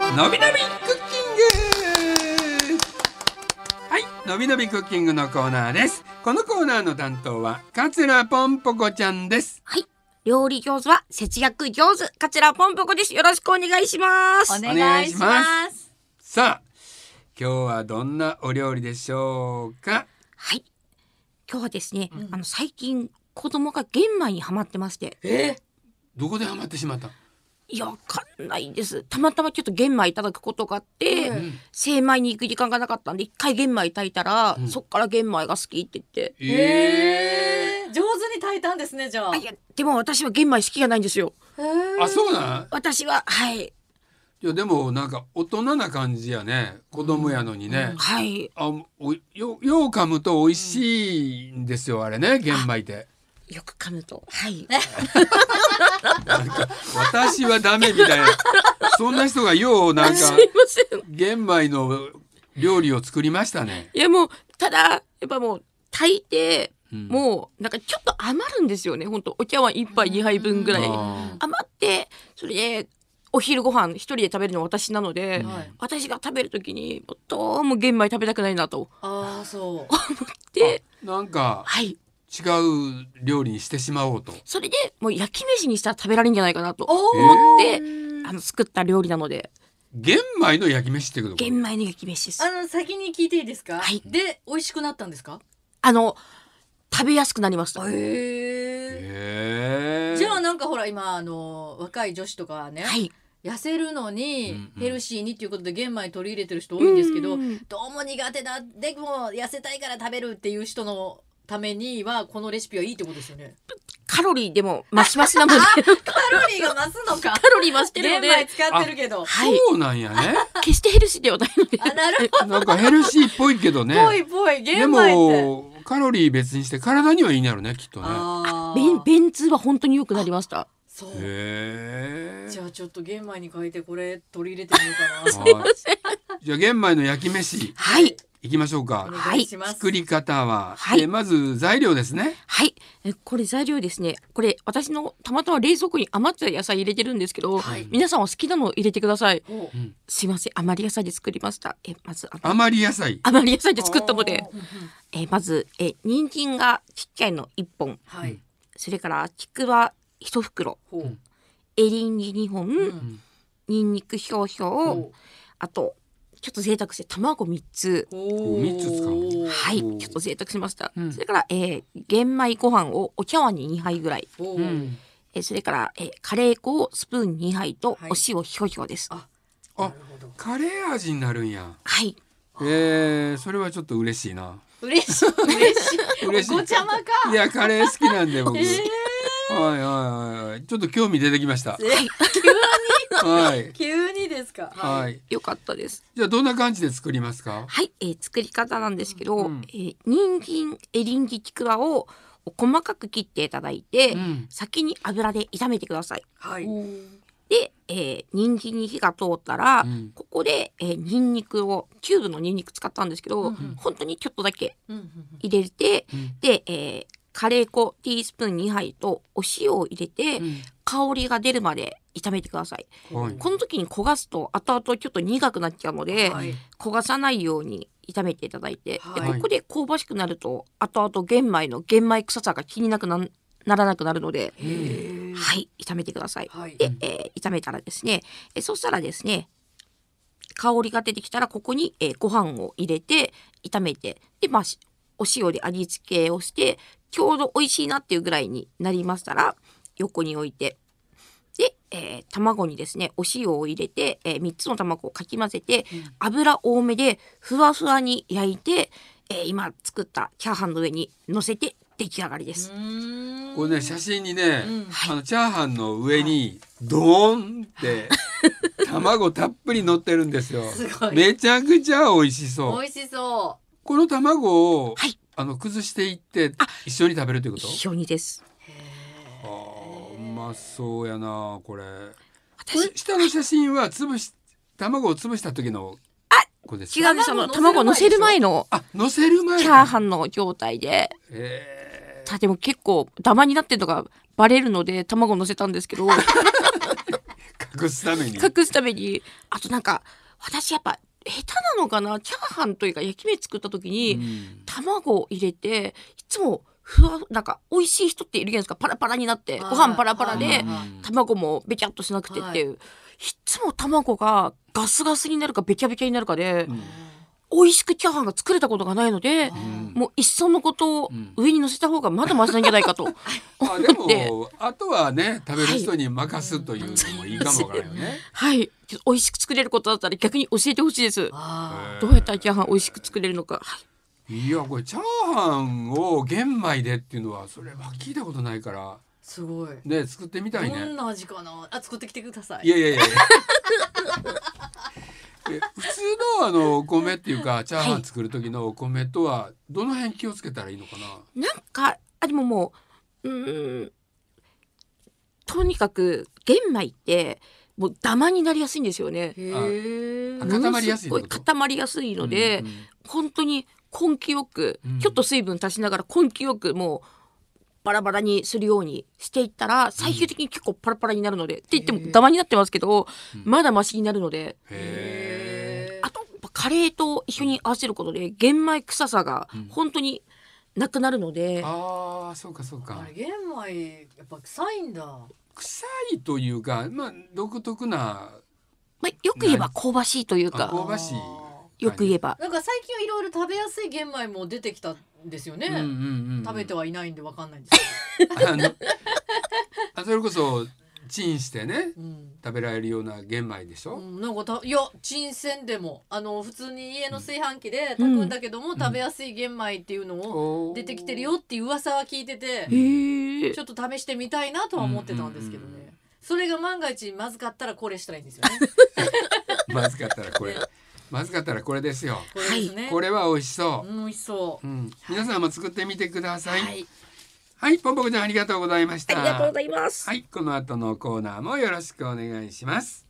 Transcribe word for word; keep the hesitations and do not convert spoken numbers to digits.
のびのびクッキング。はい、のびのびクッキングのコーナーです。このコーナーの担当は桂ぽんぽこちゃんです。 はい、料理上手は節約上手、桂ぽんぽこです。よろしくお願いします。 お願いします。 さあ、今日はどんなお料理でしょうか。 はい、今日はですね、うん、あの最近子供が玄米にハマってまして。 えー、どこでハマってしまった。 いや、わかんないです。たまたまちょっと玄米いただくことがあって、うん、精米に行く時間がなかったんで一回玄米炊いたら、うん、そっから玄米が好きって言って。 えー、上手に炊いたんですね。じゃあ。 あ、いや、でも私は玄米好きがないんですよ。 あ、そうなん。 私は、はい。 いや、でもなんか大人な感じやね。子供やのにね、 うん、はい。 あ、およよう噛むと美味しいんですよ、あれね、玄米って。 よく噛むと、はい。 なんか私はダメみたいな、そんな人がようなんか玄米の料理を作りましたね。 いや、もうただやっぱもう炊いて、うん、もうなんかちょっと余るんですよね。本当お茶碗一杯二杯分ぐらい余って、それでお昼ご飯一人で食べるのは私なので、うん、私が食べる時にどうも玄米食べたくないなとあそう思って、 なんか、はい、違う料理にしてしまおうと。 それでもう焼き飯にしたら食べられるんじゃないかなと思って、えー、あの作った料理なので。 玄米の焼き飯ってこと。 玄米の焼き飯です。 あの先に聞いていいですか。はい、で美味しくなったんですか。 あの食べやすくなりました。 へえ。じゃあなんかほら今あの若い女子とかね、はい、痩せるのにヘルシーにっていうことで玄米取り入れてる人多いんですけど、うんうん、どうも苦手だ、でも痩せたいから食べるっていう人のためにはこのレシピはいいってことですよね。 カロリーでも増し増しなのでカロリーが増すのか。 カロリー増してるので玄米使ってるけど、 はい、そうなんやね。 決してヘルシーではないので。 あ、なるほど。 なんかヘルシーっぽいけどね。 ぽいぽい。玄米ってでもカロリー別にして体にはいいんやろね、きっとね。 あ、便便通は本当に良くなりました。 そう。 へー。 じゃあちょっと玄米に変えてこれ取り入れてみようかな。 すいません。 じゃあ玄米の焼き飯、 はい、 行きましょうか。 はい。 作り方は、 はい、 えまず材料ですね。 はい。えこれ材料ですね。これ私のたまたま冷蔵庫に余った野菜入れてるんですけど、はい、皆さんは好きなのを入れてください。うん、すいません、余り野菜で作りました。えまず余り野菜。 余り野菜で作ったので、えまずえ人参がちっちゃいのいっぽん、はい、それからちくわいち袋、うん、エリンギにほん、うん、にんにく少々、うん、あとちょっと贅沢して卵みっつ。 みっつ使う。 はい、ちょっと贅沢しました。うん、それから、えー、玄米ご飯をお茶碗ににはいぐらい。うん、えー、それから、えー、カレー粉をスプーンにはいとお塩ひょひょです。 はい、あ, あカレー味になるんや。 はい。 えー、それはちょっと嬉しいな。 嬉しい嬉しい嬉しい。 ごちゃまか。 いやカレー好きなんで僕。 えーはいはいはい、ちょっと興味出てきました。 急に、はい、急にですか。 はい、 よかったです。 じゃあどんな感じで作りますか。 はい、えー、作り方なんですけど、うん、えー、人参エリンギちくわを細かく切っていただいて、うん、先に油で炒めてください。 はい。 で、えー、人参に火が通ったら、うん、ここで、えー、ニンニクをキューブのニンニク使ったんですけど、うんうん、本当にちょっとだけ入れて、うんうん、で、えーカレー粉ティースプーンにはいとお塩を入れて、うん、香りが出るまで炒めてください。はい、この時に焦がすと後々ちょっと苦くなっちゃうので、はい、焦がさないように炒めていただいて、はい、でここで香ばしくなると後々玄米の玄米臭さが気になく な, ならなくなるので、はい炒めてください。はい、で、えー、炒めたらですね、えそしたらですね香りが出てきたらここに、えー、ご飯を入れて炒めて、でまあお塩で味付けをしてちょうど美味しいなっていうぐらいになりましたら横に置いて、で、えー、卵にですねお塩を入れて、えー、みっつの卵をかき混ぜて、うん、油多めでふわふわに焼いて、えー、今作ったチャーハンの上に乗せて出来上がりです。 これね写真にね、うん、あのチャーハンの上にドーンって卵たっぷり乗ってるんですよ。 すごいめちゃくちゃ美味しそう。 美味しそう。 この卵を、 はい、 あの崩していって一緒に食べるということ？ 一緒にです。 あー、うまそうやなこれ。これ下の写真は潰し卵を潰した時のこれですか？ 違うんです。卵を乗せる前のあ乗せる前チャーハンの状態で。えー、でも結構ダマになってるのがバレるので卵を乗せたんですけど隠すために隠すために。あとなんか私やっぱ下手なのかな、チャーハンというか焼き目作った時に、うん、卵を入れていつもふわなんか美味しい人っているじゃないですか。パラパラになってご飯パラパラで卵もべちゃっとしなくてっていう、はい、いつも卵がガスガスになるかべちゃべちゃになるかで、うん、美味しくチャーハンが作れたことがないので、うん、もういっそのことを上に乗せた方がまだマシなんじゃないかと、うん、 あでもあとはね食べる人に任すというのもいいかもわからないよね。 はい、美味しく作れることだったら逆に教えてほしいです。どうやったらチャーハン美味しく作れるのか。はい、 いやこれチャーハンを玄米でっていうのはそれは聞いたことないからすごいね、作ってみたいね。 どんな味かなあ、作ってきてください。 いやいやいや普通のあのお米っていうかチャーハン作る時のお米とはどの辺気をつけたらいいのかな。 なんかあでももう、うーんとにかく玄米ってもうダマになりやすいんですよね。 へあ固まりやすいってこと。 固まりやすいので、うんうん、本当に根気よく、うん、ちょっと水分足しながら根気よくもうバラバラにするようにしていったら最終的に結構パラパラになるので、うん、って言ってもダマになってますけど、まだマシになるので。へあとカレーと一緒に合わせることで玄米臭さが本当になくなるので、 うん、ああそうかそうか。 あれ玄米やっぱ臭いんだ。 臭いというか、まあ、独特な、 まあ、よく言えば香ばしいというか香ばしいよく言えばなんか最近はいろいろ食べやすい玄米も出てきたんですよね、うんうんうんうん、食べてはいないんでわかんないんですけどあのあそれこそチンしてね、うん、食べられるような玄米でしょ、 うん、なんかたいやチンせんでもあの普通に家の炊飯器で炊くんだけども、うん、食べやすい玄米っていうのを出てきてるよっていう噂は聞いてて、うん、ちょっと試してみたいなとは思ってたんですけどね、うんうんうん、それが万が一まずかったらこれしたらいいんですよねまずかったらこれまずかったらこれですよ。 これですね、 これは美味しそう、 うん、美味しそう、うん、 皆さんも作ってみてください。 はい、 はい、ぽんぽこちゃんありがとうございました。 ありがとうございます。 はい、この後のコーナーもよろしくお願いします。